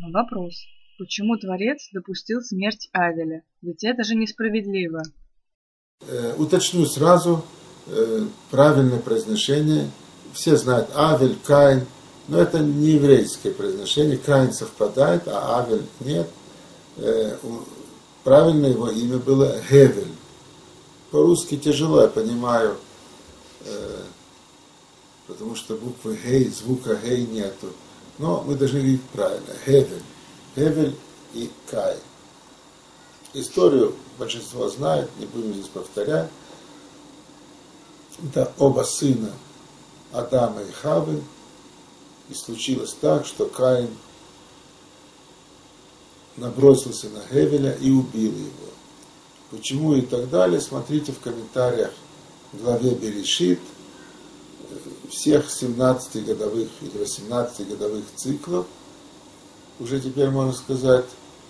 Но вопрос, почему Творец допустил смерть Авеля? Ведь это же несправедливо. Уточню сразу правильное произношение. Все знают Авель, Каин, но это не еврейское произношение. Каин совпадает, а Авель нет. Правильное его имя было Гевель. По-русски тяжело, я понимаю, потому что буквы Гей, звука Гей нету. Но мы должны говорить правильно. Гевель. Гевель и Каин. Историю большинство знает, не будем здесь повторять. Это оба сына Адама и Хавы. И случилось так, что Каин набросился на Гевеля и убил его. Почему и так далее, смотрите в комментариях в главе Берешит. Всех 17-годовых или 18-годовых циклов, уже теперь можно сказать,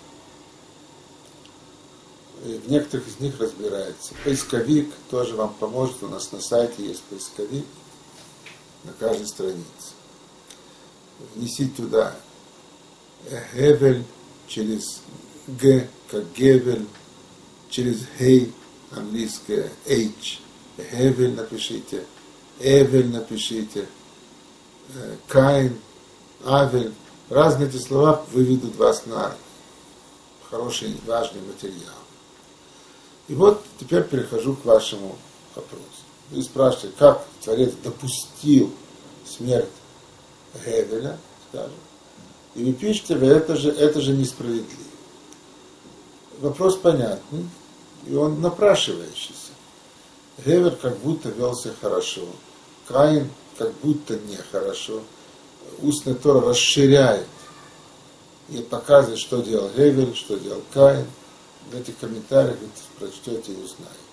в некоторых из них разбирается. Поисковик тоже вам поможет, у нас на сайте есть поисковик на каждой странице. Внесите туда Гевель через Г, как Гевель, через Хей, английское H, Гевель напишите, Эвель напишите, Каин, Авель. Разные эти слова выведут вас на хороший, важный материал. И вот теперь перехожу к вашему вопросу. Вы спрашиваете, как Творец допустил смерть Гевеля, скажем, и вы пишете, это же несправедливо. Вопрос понятный, и он напрашивающийся. Гевель как будто вел себя хорошо, Каин как будто нехорошо. Устная Тора расширяет и показывает, что делал Гевель, что делал Каин. В этих комментариях вы прочтете и узнаете.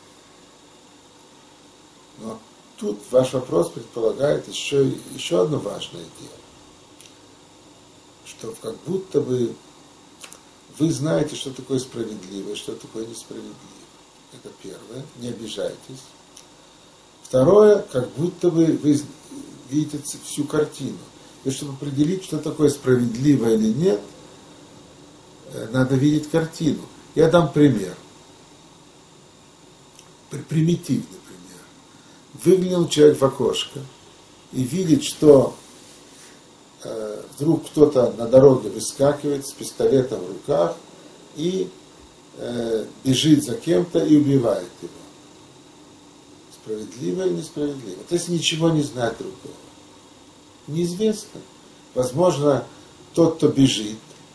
Но тут ваш вопрос предполагает еще одно важное дело. Что как будто бы вы знаете, что такое справедливо и что такое несправедливо. Это первое, не обижайтесь. Второе, как будто бы вы видите всю картину. И чтобы определить, что такое справедливо или нет, надо видеть картину. Я дам пример. Примитивный пример. Выглянул человек в окошко и видит, что вдруг кто-то на дороге выскакивает с пистолетом в руках и бежит за кем-то и убивает его. Справедливо или несправедливо? Вот если ничего не знать другого. Неизвестно. Возможно, тот, кто бежит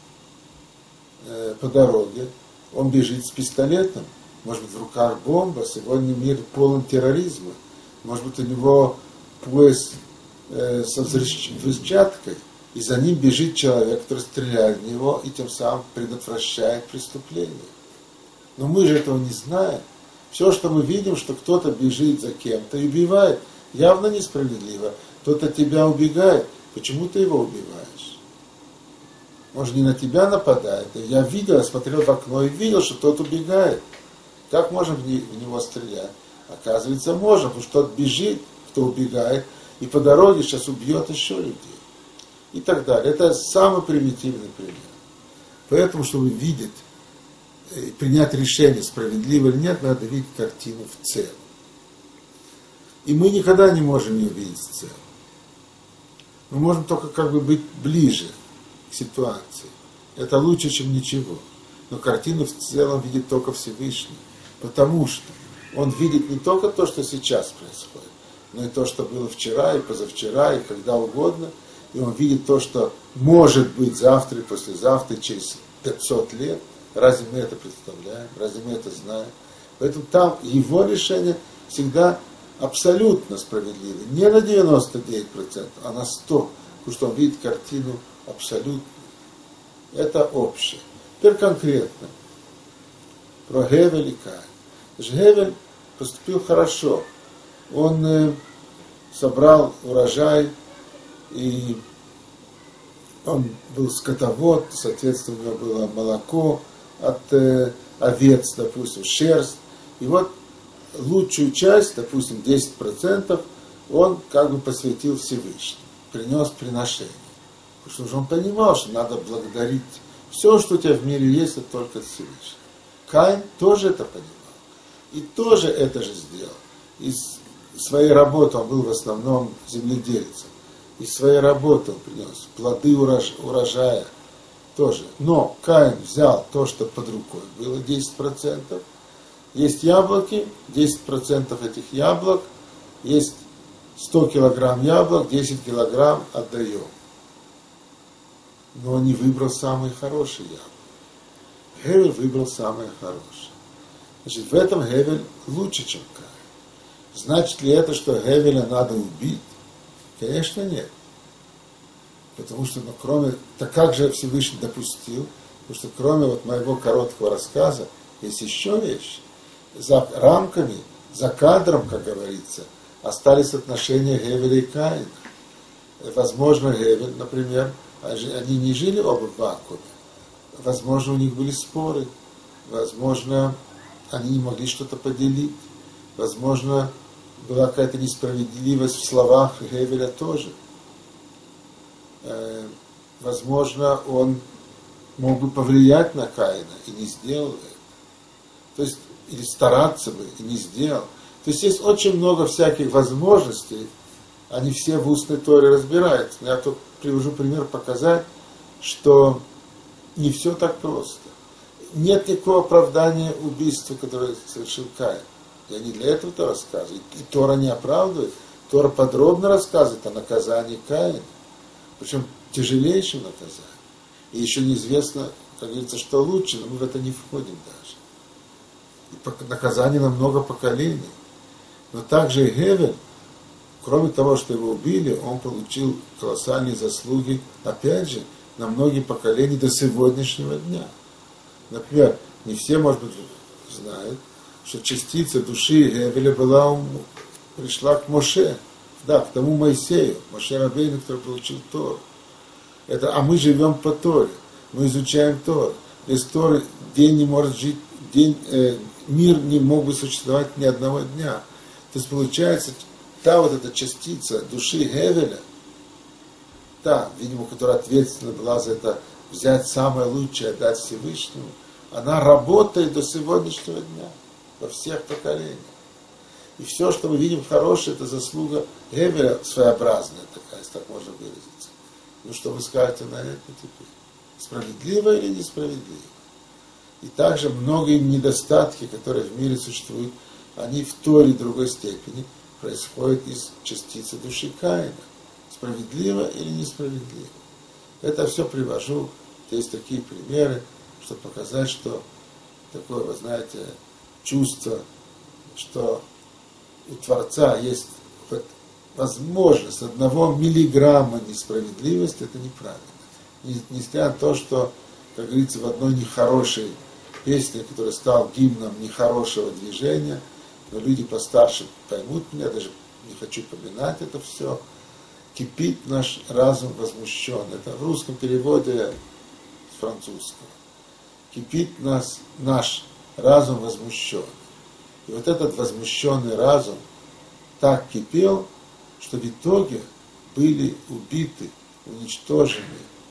по дороге, он бежит с пистолетом, может быть, в руках бомба, сегодня мир полон терроризма, может быть, у него пояс со взрывчаткой, и за ним бежит человек, который стреляет в него и тем самым предотвращает преступление. Но мы же этого не знаем. Все, что мы видим, что кто-то бежит за кем-то и убивает, явно несправедливо. Кто-то тебя убегает, почему ты его убиваешь? Может, не на тебя нападает. Я видел, я смотрел в окно и видел, что тот убегает. Как можем в него стрелять? Оказывается, можем, потому что тот бежит, кто убегает, и по дороге сейчас убьет еще людей. И так далее. Это самый примитивный пример. Поэтому, чтобы видеть, принять решение, справедливо или нет, надо видеть картину в целом. И мы никогда не можем ее видеть в целом. Мы можем только как бы быть ближе к ситуации. Это лучше, чем ничего. Но картину в целом видит только Всевышний. Потому что он видит не только то, что сейчас происходит, но и то, что было вчера и позавчера, и когда угодно. И он видит то, что может быть завтра и послезавтра, и через 500 лет. Разве мы это представляем? Разве мы это знаем? Поэтому там его решение всегда абсолютно справедливо. Не на 99%, а на 100%. Потому что он видит картину абсолютно. Это общее. Теперь конкретно. Про Гевель и Каин. Гевель поступил хорошо. Он собрал урожай, и он был скотовод, соответственно, у него было молоко от овец, допустим, шерсть. И вот лучшую часть, допустим, 10%, он как бы посвятил Всевышнему, принес приношение. Потому что он понимал, что надо благодарить. Все, что у тебя в мире есть, это только от Всевышнего. Каин тоже это понимал. И тоже это же сделал. Из своей работы он был в основном земледельцем. Из своей работы он принес плоды урожая тоже. Но Каин взял то, что под рукой было, 10%. Есть яблоки, 10% этих яблок. Есть 100 килограмм яблок, 10 килограмм отдаем. Но он не выбрал самые хорошие яблоки. Гевель выбрал самое хорошее. Значит, в этом Гевель лучше, чем Каин. Значит ли это, что Гевеля надо убить? Конечно, нет. Потому что, кроме... Так как же Всевышний допустил? Потому что кроме вот моего короткого рассказа, есть еще вещи. За рамками, за кадром, как говорится, остались отношения Гевеля и Каина. Возможно, Гевель, например, они не жили оба в вакууме. Возможно, у них были споры. Возможно, они не могли что-то поделить. Возможно, была какая-то несправедливость в словах Гевеля тоже. Возможно, он мог бы повлиять на Каина и не сделал это. То есть, или стараться бы и не сделал. То есть, есть очень много всяких возможностей. Они все в устной Торе разбираются. Но я тут привожу пример показать, что не все так просто. Нет никакого оправдания убийству, которое совершил Каин. Я не для этого то рассказываю. И Тора не оправдывает. Тора подробно рассказывает о наказании Каина. Причем тяжелейшем наказании. И еще неизвестно, как говорится, что лучше, но мы в это не входим даже. И наказание на много поколений. Но также и Гевель, кроме того, что его убили, он получил колоссальные заслуги, опять же, на многие поколения до сегодняшнего дня. Например, не все, может быть, знают, что частица души Гевеля пришла к Моше, да, к тому Моисею, Моше Рабейну, который получил Тору. А мы живем по Торе, мы изучаем Тору. Без Торы день не может жить, мир не мог бы существовать ни одного дня. То есть получается, та вот эта частица души Гевеля, та, видимо, которая ответственна была за это, взять самое лучшее, отдать Всевышнему, она работает до сегодняшнего дня, во всех поколениях. И все, что мы видим хорошее, это заслуга Гевеля своеобразная такая, если так можно выразиться. Ну, что вы скажете на это теперь? Справедливо или несправедливо? И также многие недостатки, которые в мире существуют, они в той или другой степени происходят из частицы души Каина. Справедливо или несправедливо? Это все привожу. Есть такие примеры, чтобы показать, что такое, вы знаете, чувство, что у Творца есть возможность 1 миллиграмма несправедливости, это неправильно. Несмотря на то, что, как говорится, в одной нехорошей песне, которая стала гимном нехорошего движения, но люди постарше поймут меня, даже не хочу поминать это все, кипит наш разум возмущен. Это в русском переводе с французского. Кипит наш разум возмущен. И вот этот возмущенный разум так кипел, что в итоге были убиты, уничтожены,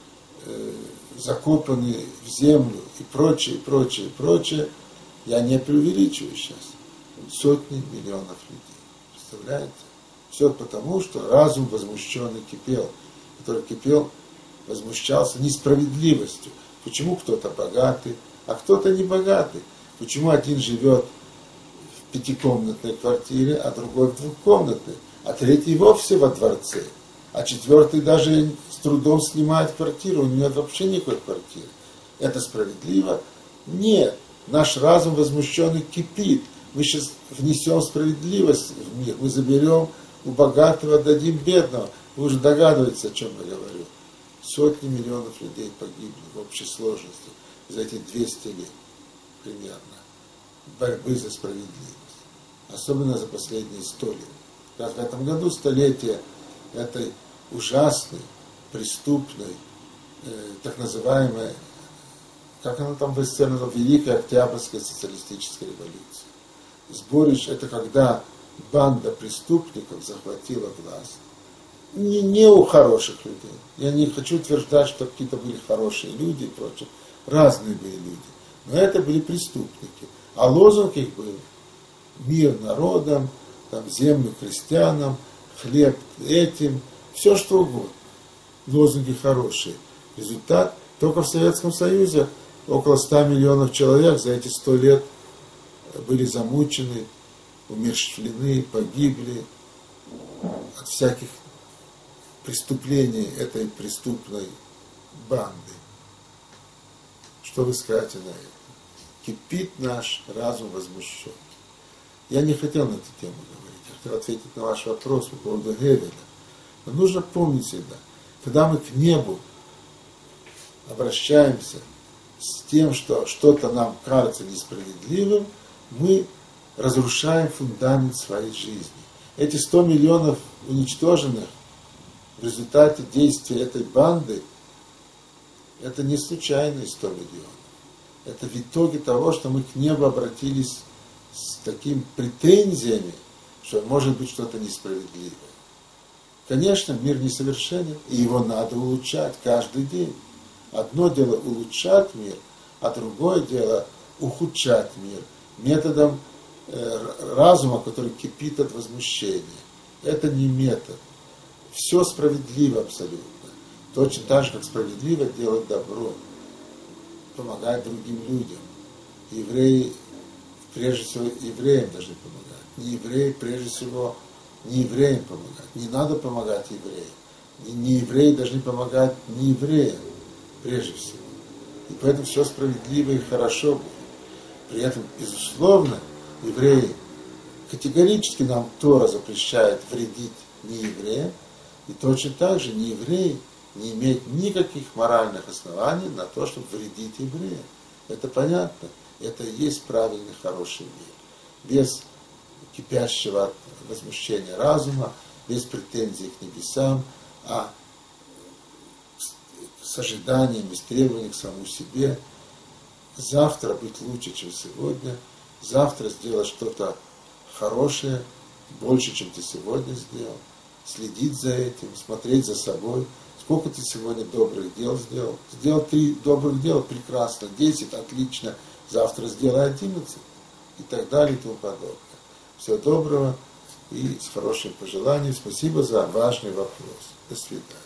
закопаны в землю и прочее, прочее, прочее. Я не преувеличиваю сейчас. Сотни миллионов людей. Представляете? Все потому, что разум возмущенный кипел, который кипел, возмущался несправедливостью. Почему кто-то богатый, а кто-то не богатый? Почему один живет в 5-комнатной квартире, а другой в 2-комнатной, а третий вовсе во дворце, а 4-й даже с трудом снимает квартиру, у него вообще никакой квартиры. Это справедливо? Нет. Наш разум возмущенный кипит. Мы сейчас внесем справедливость в мир, мы заберем у богатого, отдадим бедного. Вы уже догадываетесь, о чем я говорю. Сотни миллионов людей погибли в общей сложности за эти 200 лет примерно борьбы за справедливость. Особенно за последние 100 лет. Как в этом году столетие этой ужасной, преступной, так называемой, как она там в СССР называлась, Великой Октябрьской социалистической революции. Сборище — это когда банда преступников захватила власть, не у хороших людей. Я не хочу утверждать, что какие-то были хорошие люди и прочее. Разные были люди. Но это были преступники. А лозунг их был: мир народам, там, землю крестьянам, хлеб этим, все что угодно. Лозунги хорошие. Результат: только в Советском Союзе около 100 миллионов человек за эти 100 лет были замучены, умерщвлены, погибли от всяких преступлений этой преступной банды. Что вы скажете на это? Кипит наш разум возмущен. Я не хотел на эту тему говорить, я хотел ответить на ваш вопрос по поводу Гевеля. Но нужно помнить всегда, когда мы к небу обращаемся с тем, что что-то нам кажется несправедливым, мы разрушаем фундамент своей жизни. Эти 100 миллионов уничтоженных в результате действия этой банды, это не случайные 100 миллионов. Это в итоге того, что мы к небу обратились с такими претензиями, что может быть что-то несправедливое. Конечно, мир несовершенен, и его надо улучшать каждый день. Одно дело улучшать мир, а другое дело ухудшать мир методом разума, который кипит от возмущения. Это не метод. Все справедливо абсолютно. Точно так же, как справедливо делать добро, помогать другим людям. Евреи, прежде всего, евреям должны помогать. Не евреи, прежде всего, не евреям помогать. Не надо помогать евреям. Не евреи должны помогать не евреям, прежде всего. И поэтому все справедливо и хорошо будет. При этом, безусловно, евреи категорически нам Тора запрещает вредить неевреям, и точно так же неевреи не имеют никаких моральных оснований на то, чтобы вредить евреям. Это понятно. Это и есть правильный, хороший мир. Без кипящего от возмущения разума, без претензий к небесам, а с ожиданием, с требованием к самому себе. Завтра быть лучше, чем сегодня. Завтра сделать что-то хорошее, больше, чем ты сегодня сделал. Следить за этим, смотреть за собой. Сколько ты сегодня добрых дел сделал? Сделал 3 добрых дела, прекрасно. 10, отлично. Завтра сделай 11. И так далее, и тому подобное. Всего доброго и с хорошим пожеланием. Спасибо за важный вопрос. До свидания.